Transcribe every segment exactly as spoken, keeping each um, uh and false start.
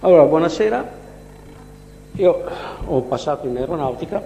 Allora, buonasera. Io ho passato in aeronautica,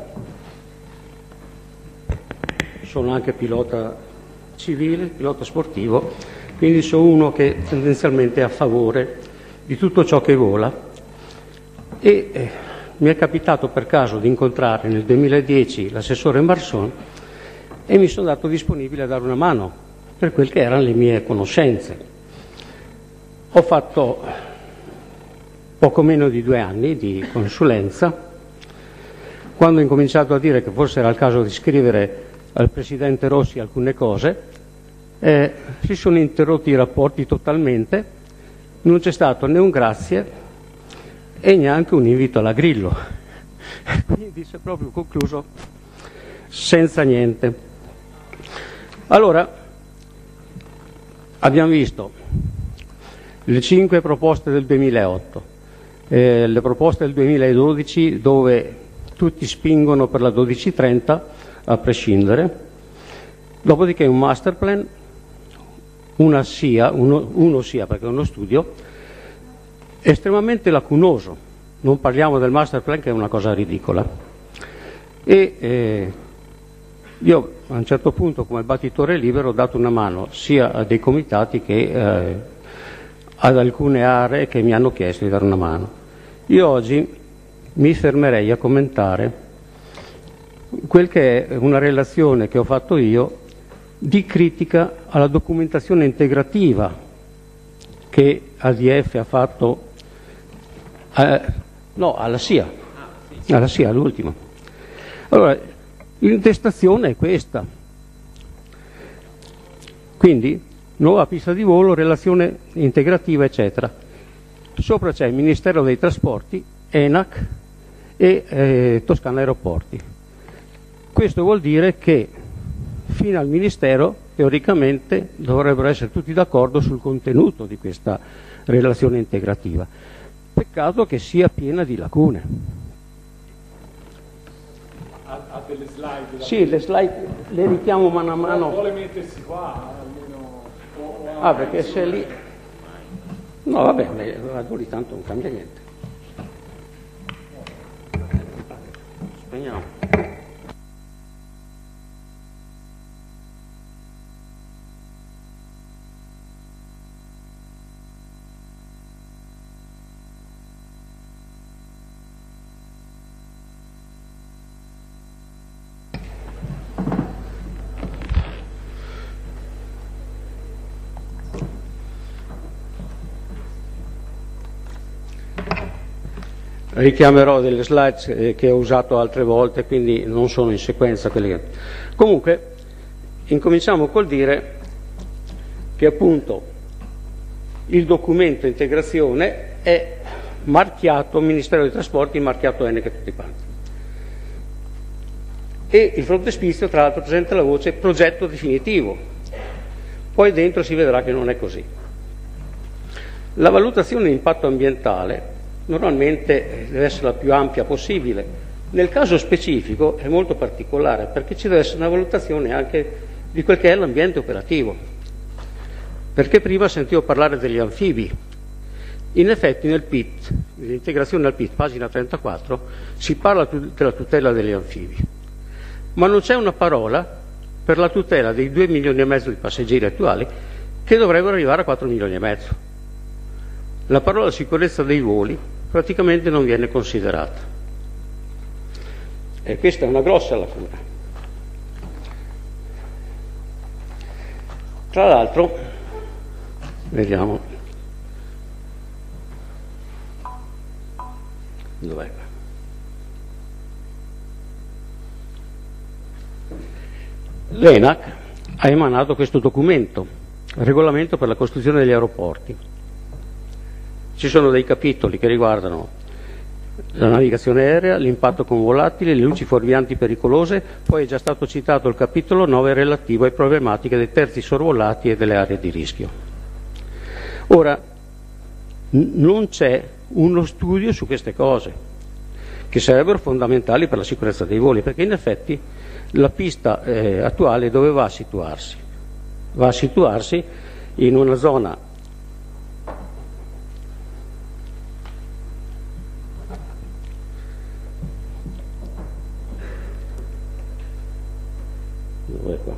sono anche pilota civile, pilota sportivo, quindi sono uno che tendenzialmente è a favore di tutto ciò che vola e eh, mi è capitato per caso di incontrare nel duemiladieci l'assessore Marson e mi sono dato disponibile a dare una mano per quel che erano le mie conoscenze. Ho fatto poco meno di due anni di consulenza. Quando ho incominciato a dire che forse era il caso di scrivere al Presidente Rossi alcune cose, eh, si sono interrotti i rapporti totalmente, non c'è stato né un grazie e neanche un invito alla Grillo. Quindi si è proprio concluso senza niente. Allora, abbiamo visto le cinque proposte del duemilaotto, eh, le proposte del duemiladodici dove tutti spingono per la dodici trenta a prescindere, dopodiché un master plan, una S I A, uno, uno S I A perché è uno studio, estremamente lacunoso, non parliamo del master plan che è una cosa ridicola. E eh, io a un certo punto come battitore libero ho dato una mano sia a dei comitati che eh, ad alcune aree che mi hanno chiesto di dare una mano. Io oggi mi fermerei a commentare quel che è una relazione che ho fatto io di critica alla documentazione integrativa che A D F ha fatto, eh, no, alla S I A, alla S I A, l'ultima. Allora, l'intestazione è questa. Quindi, nuova pista di volo, relazione integrativa, eccetera. Sopra c'è il Ministero dei Trasporti, ENAC e eh, Toscana Aeroporti. Questo vuol dire che fino al Ministero, teoricamente, dovrebbero essere tutti d'accordo sul contenuto di questa relazione integrativa. Peccato che sia piena di lacune. Ha, ha delle slide? Sì, le slide le richiamo mano a mano. Vuole mettersi qua? Ah, perché se lì... No, vabbè, vado lì, tanto non cambia niente. Spegniamo. Richiamerò delle slide che ho usato altre volte, quindi non sono in sequenza quelle che... Comunque, incominciamo col dire che appunto il documento integrazione è marchiato Ministero dei Trasporti, marchiato ENAC e tutti quanti. E il frontespizio, tra l'altro, presenta la voce progetto definitivo. Poi dentro si vedrà che non è così. La valutazione di impatto ambientale normalmente deve essere la più ampia possibile. Nel caso specifico è molto particolare perché ci deve essere una valutazione anche di quel che è l'ambiente operativo. Perché prima sentivo parlare degli anfibi. In effetti nel P I T, l'integrazione al P I T, pagina trentaquattro, si parla della tutela degli anfibi. Ma non c'è una parola per la tutela dei due milioni e mezzo di passeggeri attuali che dovrebbero arrivare a quattro milioni e mezzo. La parola sicurezza dei voli praticamente non viene considerata. E questa è una grossa lacuna. Tra l'altro, vediamo, dov'è? L'ENAC ha emanato questo documento, regolamento per la costruzione degli aeroporti. Ci sono dei capitoli che riguardano la navigazione aerea, l'impatto con volatili, le luci fuorvianti pericolose, poi è già stato citato il capitolo nove relativo alle problematiche dei terzi sorvolati e delle aree di rischio. Ora, n- non c'è uno studio su queste cose, che sarebbero fondamentali per la sicurezza dei voli, perché in effetti la pista eh, attuale dove va a situarsi? Va a situarsi in una zona dov'è qua?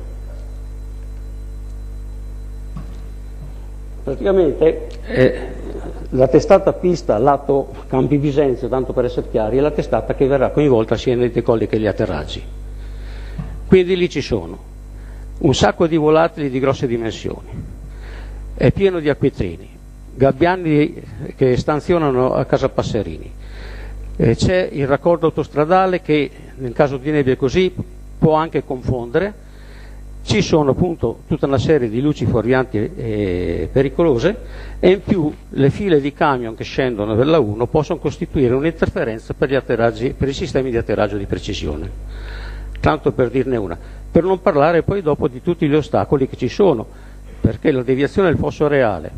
Praticamente eh, la testata pista lato Campi Bisenzio, tanto per essere chiari, è la testata che verrà coinvolta sia nei decolli che negli atterraggi. Quindi lì ci sono un sacco di volatili di grosse dimensioni, è pieno di acquitrini, gabbiani che stanzionano a Casa Passerini, eh, c'è il raccordo autostradale che nel caso di nebbie così può anche confondere, ci sono appunto tutta una serie di luci fuorvianti e pericolose e in più le file di camion che scendono dalla uno possono costituire un'interferenza per gli atterraggi, per i sistemi di atterraggio di precisione. Tanto per dirne una, per non parlare poi dopo di tutti gli ostacoli che ci sono, perché la deviazione del fosso reale,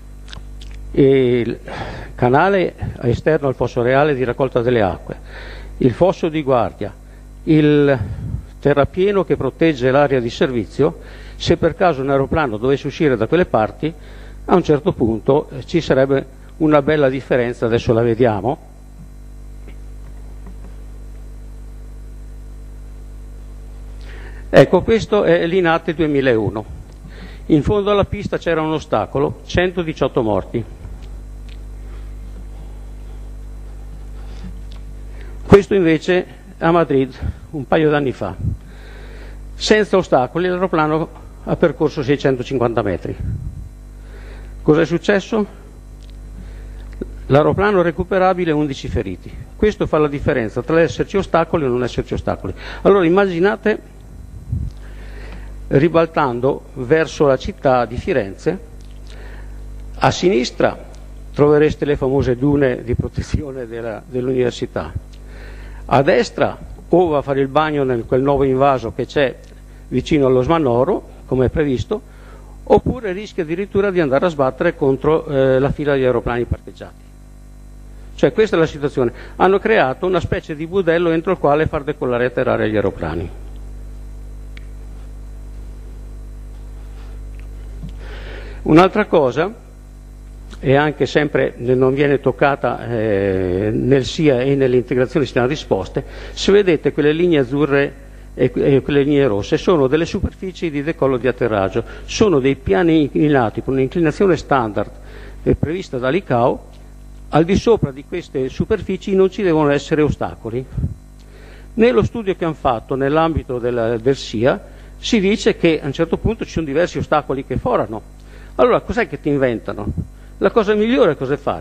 il canale esterno al fosso reale di raccolta delle acque, il fosso di guardia, il terrapieno che protegge l'area di servizio, se per caso un aeroplano dovesse uscire da quelle parti, a un certo punto eh, ci sarebbe una bella differenza, adesso la vediamo. Ecco, questo è l'Inate duemilauno. In fondo alla pista c'era un ostacolo, centodiciotto morti. Questo invece a Madrid un paio d'anni fa. Senza ostacoli l'aeroplano ha percorso seicentocinquanta metri. Cos'è successo? L'aeroplano recuperabile, undici feriti. Questo fa la differenza tra esserci ostacoli e non esserci ostacoli. Allora immaginate, ribaltando verso la città di Firenze, a sinistra trovereste le famose dune di protezione della, dell'università. A destra o va a fare il bagno nel quel nuovo invaso che c'è vicino allo Smanoro, come è previsto, oppure rischia addirittura di andare a sbattere contro eh, la fila di aeroplani parcheggiati. Cioè questa è la situazione. Hanno creato una specie di budello entro il quale far decollare e atterrare gli aeroplani. Un'altra cosa, e anche sempre non viene toccata eh, nel S I A e nell'integrazione sistema risposte, se vedete quelle linee azzurre e, e quelle linee rosse sono delle superfici di decollo di atterraggio, sono dei piani inclinati con un'inclinazione standard eh, prevista dall'I C A O. Al di sopra di queste superfici non ci devono essere ostacoli. Nello studio che hanno fatto nell'ambito del, del S I A si dice che a un certo punto ci sono diversi ostacoli che forano. Allora cos'è che ti inventano? La cosa migliore cosa è fare?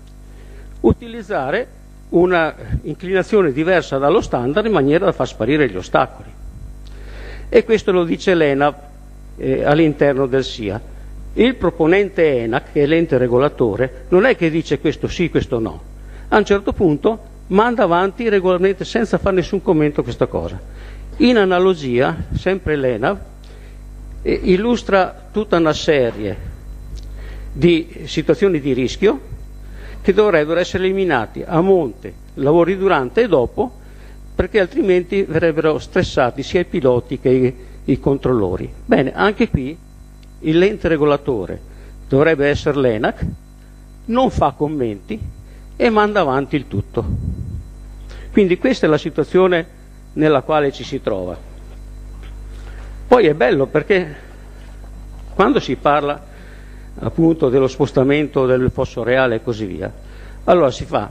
Utilizzare una inclinazione diversa dallo standard in maniera da far sparire gli ostacoli. E questo lo dice l'ENAV eh, all'interno del S I A. Il proponente ENAC, che è l'ente regolatore, non è che dice questo sì, questo no. A un certo punto manda avanti regolarmente senza fare nessun commento questa cosa. In analogia, sempre l'ENAV eh, illustra tutta una serie di situazioni di rischio che dovrebbero essere eliminati a monte, lavori durante e dopo, perché altrimenti verrebbero stressati sia i piloti che i, i controllori. Bene, anche qui l'ente regolatore dovrebbe essere l'ENAC, non fa commenti e manda avanti il tutto. Quindi questa è la situazione nella quale ci si trova. Poi è bello perché quando si parla appunto dello spostamento del fosso reale e così via, allora si fa,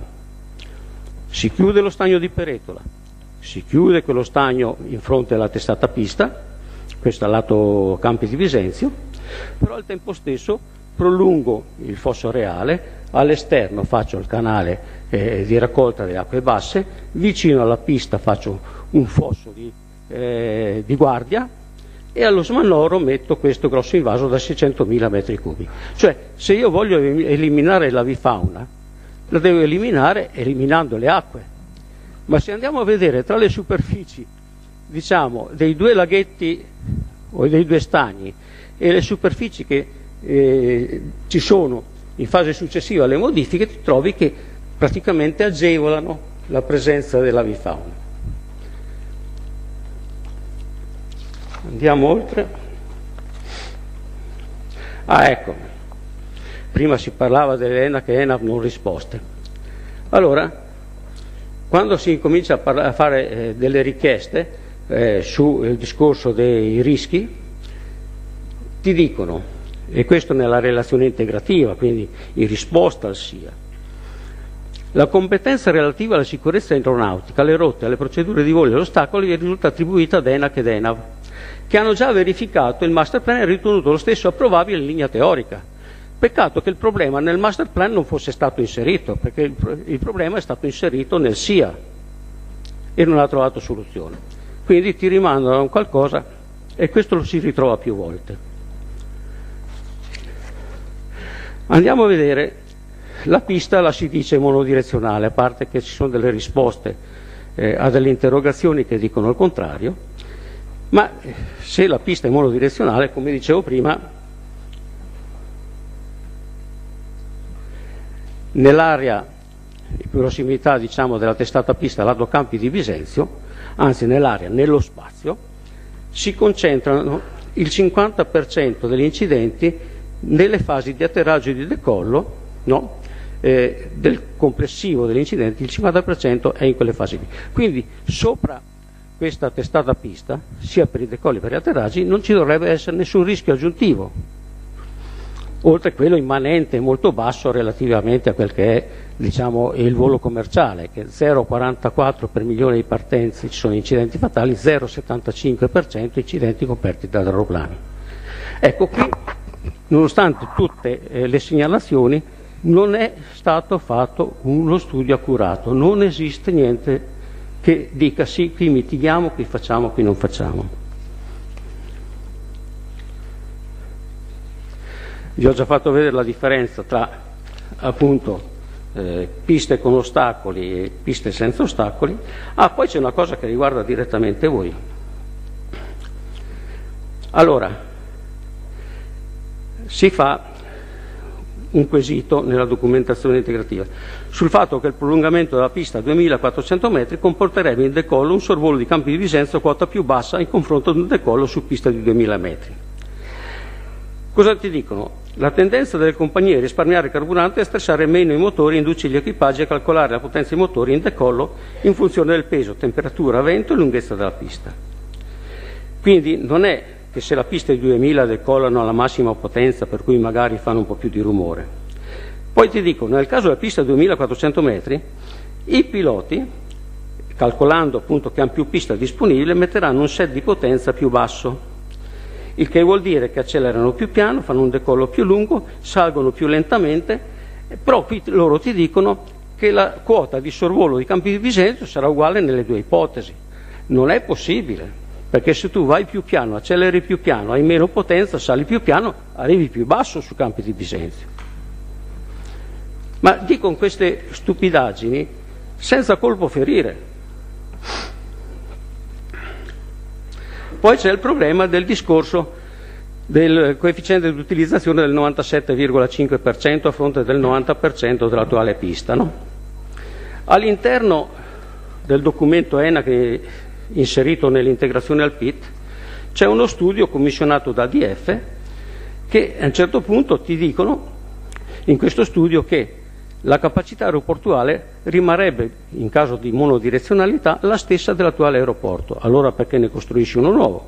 si chiude lo stagno di Peretola, si chiude quello stagno in fronte alla testata pista, questo al lato Campi di Bisenzio, però al tempo stesso prolungo il fosso reale, all'esterno faccio il canale eh, di raccolta delle acque basse, vicino alla pista faccio un fosso di, eh, di guardia, e allo Smanoro metto questo grosso invaso da seicentomila metri cubi. Cioè, se io voglio eliminare l'avifauna, la devo eliminare eliminando le acque. Ma se andiamo a vedere tra le superfici, diciamo, dei due laghetti o dei due stagni e le superfici che eh, ci sono in fase successiva alle modifiche, ti trovi che praticamente agevolano la presenza dell'avifauna. Andiamo oltre. Ah, ecco, prima si parlava dell'ENAC e ENAV non risposte. Allora, quando si incomincia a, parla- a fare eh, delle richieste, eh, sul discorso dei rischi, ti dicono, e questo nella relazione integrativa, quindi in risposta al S I A, la competenza relativa alla sicurezza aeronautica, alle rotte, alle procedure di volo e agli ostacoli risulta attribuita ad ENAC ed ENAV, che hanno già verificato il master plan e ritenuto lo stesso approvabile in linea teorica. Peccato che il problema nel master plan non fosse stato inserito, perché il, il problema è stato inserito nel S I A e non ha trovato soluzione. Quindi ti rimandano a un qualcosa e questo lo si ritrova più volte. Andiamo a vedere la pista, la si dice monodirezionale, a parte che ci sono delle risposte eh, a delle interrogazioni che dicono il contrario, ma se la pista è monodirezionale, come dicevo prima, nell'area di prossimità, diciamo, della testata pista Lado Campi di Bisenzio, anzi nell'area, nello spazio, si concentrano il cinquanta per cento degli incidenti nelle fasi di atterraggio e di decollo, no? eh, del complessivo degli incidenti, il cinquanta per cento è in quelle fasi lì. Quindi sopra questa testata pista, sia per i decolli che per gli atterraggi, non ci dovrebbe essere nessun rischio aggiuntivo, oltre a quello immanente molto basso relativamente a quel che è, diciamo, il volo commerciale, che zero virgola quarantaquattro per milione di partenze ci sono incidenti fatali, zero virgola settantacinque per cento incidenti coperti da aeroplani. Ecco, qui, nonostante tutte eh, le segnalazioni, non è stato fatto uno studio accurato, non esiste niente che dica sì, qui mitighiamo, qui facciamo, qui non facciamo. Vi ho già fatto vedere la differenza tra appunto eh, piste con ostacoli e piste senza ostacoli. Ah, poi c'è una cosa che riguarda direttamente voi. Allora, si fa un quesito nella documentazione integrativa sul fatto che il prolungamento della pista a duemilaquattrocento metri comporterebbe in decollo un sorvolo di Campi di Bisenzio a quota più bassa in confronto ad un decollo su pista di duemila metri. Cosa ti dicono? La tendenza delle compagnie a risparmiare carburante è a stressare meno i motori, indurci gli equipaggi a calcolare la potenza dei motori in decollo in funzione del peso, temperatura, vento e lunghezza della pista. Quindi non è che se la pista è duemila decollano alla massima potenza, per cui magari fanno un po' più di rumore. Poi ti dicono, nel caso della pista a duemilaquattrocento metri, i piloti, calcolando appunto che hanno più pista disponibile, metteranno un set di potenza più basso, il che vuol dire che accelerano più piano, fanno un decollo più lungo, salgono più lentamente, però qui loro ti dicono che la quota di sorvolo di Campi di Bisenzio sarà uguale nelle due ipotesi. Non è possibile, perché se tu vai più piano, acceleri più piano, hai meno potenza, sali più piano, arrivi più basso su Campi di Bisenzio. Ma dicono queste stupidaggini senza colpo ferire. Poi c'è il problema del discorso del coefficiente di utilizzazione del novantasette virgola cinque per cento a fronte del novanta per cento dell'attuale pista, no? All'interno del documento ENAC inserito nell'integrazione al P I T c'è uno studio commissionato da A D F che a un certo punto ti dicono in questo studio che la capacità aeroportuale rimarrebbe, in caso di monodirezionalità, la stessa dell'attuale aeroporto. Allora perché ne costruisci uno nuovo?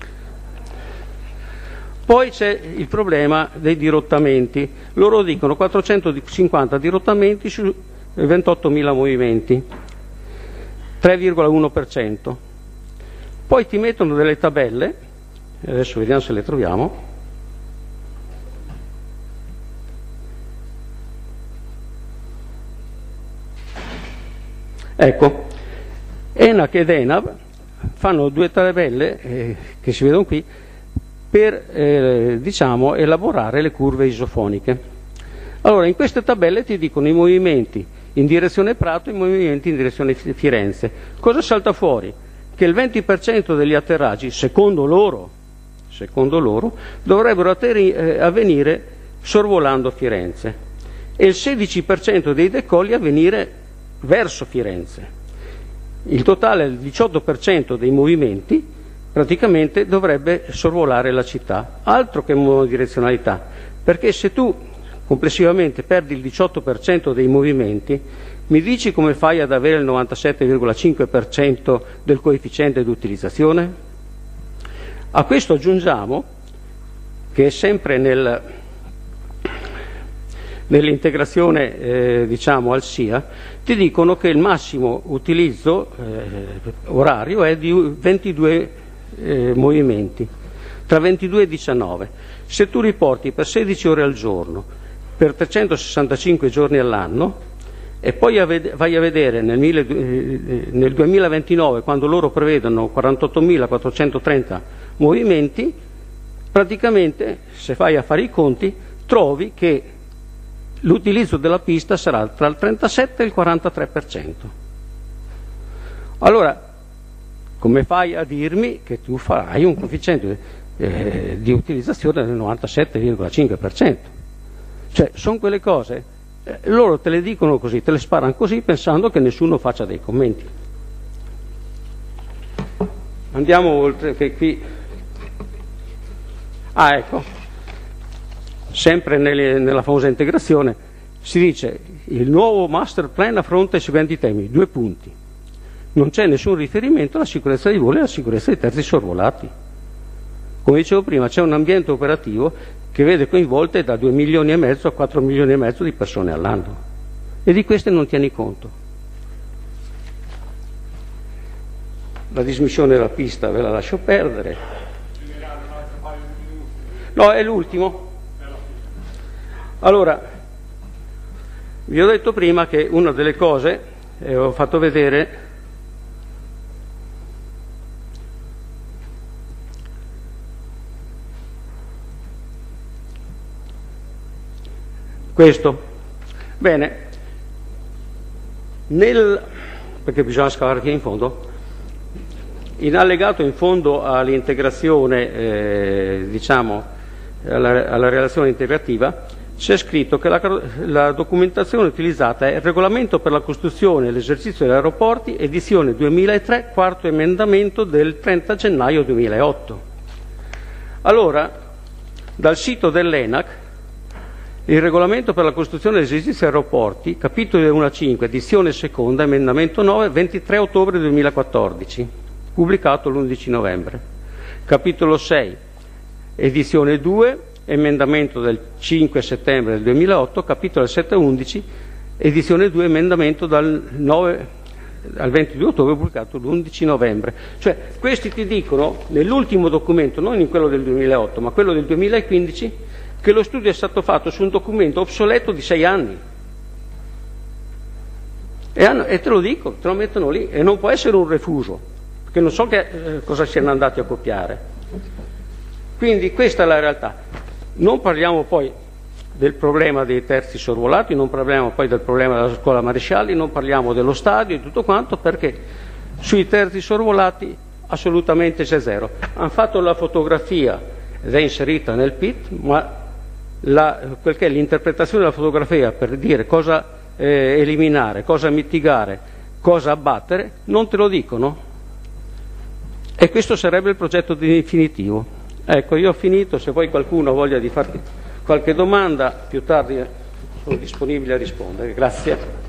Poi c'è il problema dei dirottamenti. Loro dicono quattrocentocinquanta dirottamenti su ventottomila movimenti, tre virgola uno per cento. Poi ti mettono delle tabelle, adesso vediamo se le troviamo. Ecco, ENAC ed ENAV fanno due tabelle eh, che si vedono qui per eh, diciamo, elaborare le curve isofoniche. Allora, in queste tabelle ti dicono i movimenti in direzione Prato e i movimenti in direzione Firenze. Cosa salta fuori? Che il venti per cento degli atterraggi, secondo loro, secondo loro dovrebbero atteri- eh, avvenire sorvolando Firenze e il sedici per cento dei decolli avvenire verso Firenze. Il totale, il diciotto per cento dei movimenti praticamente dovrebbe sorvolare la città, altro che monodirezionalità, perché se tu complessivamente perdi il diciotto per cento dei movimenti Mi dici come fai ad avere il novantasette virgola cinque per cento del coefficiente di utilizzazione? A questo aggiungiamo che è sempre nel, nell'integrazione eh, diciamo al S I A, ti dicono che il massimo utilizzo eh, orario è di ventidue eh, movimenti, tra ventidue e diciannove. Se tu riporti per sedici ore al giorno, per trecentosessantacinque giorni all'anno, e poi vai a vedere nel, mille, nel duemilaventinove, quando loro prevedono quarantottomilaquattrocentotrenta movimenti, praticamente, se fai a fare i conti, trovi che l'utilizzo della pista sarà tra il trentasette e il quarantatré per cento. Allora, come fai a dirmi che tu farai un coefficiente eh, di utilizzazione del novantasette virgola cinque per cento? Cioè, sono quelle cose, eh, loro te le dicono così, te le sparano così, pensando che nessuno faccia dei commenti. Andiamo oltre, che qui... Ah, ecco, sempre nelle, nella famosa integrazione, si dice il nuovo master plan affronta i seguenti temi, due punti. Non c'è nessun riferimento alla sicurezza dei voli e alla sicurezza dei terzi sorvolati. Come dicevo prima, c'è un ambiente operativo che vede coinvolte da due milioni e mezzo a quattro milioni e mezzo di persone all'anno, e di queste non tieni conto. La dismissione della pista ve la lascio perdere. No, è l'ultimo. Allora, vi ho detto prima che una delle cose, e ho fatto vedere, questo. Bene, nel, perché bisogna scavare fino in fondo, in allegato in fondo all'integrazione, eh, diciamo, alla, alla relazione integrativa, c'è scritto che la, la documentazione utilizzata è il regolamento per la costruzione e l'esercizio degli aeroporti, edizione duemilatré, quarto emendamento del trenta gennaio duemilaotto. Allora, dal sito dell'ENAC, il regolamento per la costruzione e l'esercizio degli aeroporti, capitolo uno a cinque, edizione seconda, emendamento nove, ventitré ottobre duemilaquattordici, pubblicato l'undici novembre. Capitolo sei, edizione due, emendamento del cinque settembre del duemilaotto, capitolo sette undici, edizione due, emendamento dal nove al ventidue ottobre, pubblicato l'undici novembre. Cioè, questi ti dicono, nell'ultimo documento, non in quello del duemilaotto, ma quello del duemilaquindici, che lo studio è stato fatto su un documento obsoleto di sei anni. E, hanno, e te lo dico, te lo mettono lì, e non può essere un refuso, perché non so che, eh, cosa siano andati a copiare. Quindi questa è la realtà. Non parliamo poi del problema dei terzi sorvolati, non parliamo poi del problema della scuola marescialli, non parliamo dello stadio e tutto quanto, perché sui terzi sorvolati assolutamente c'è zero. Hanno fatto la fotografia ed è inserita nel P I T, ma la, quel che è l'interpretazione della fotografia per dire cosa eh, eliminare, cosa mitigare, cosa abbattere, non te lo dicono. E questo sarebbe il progetto definitivo. Ecco, io ho finito, se poi qualcuno ha voglia di farti qualche domanda, più tardi sono disponibile a rispondere. Grazie.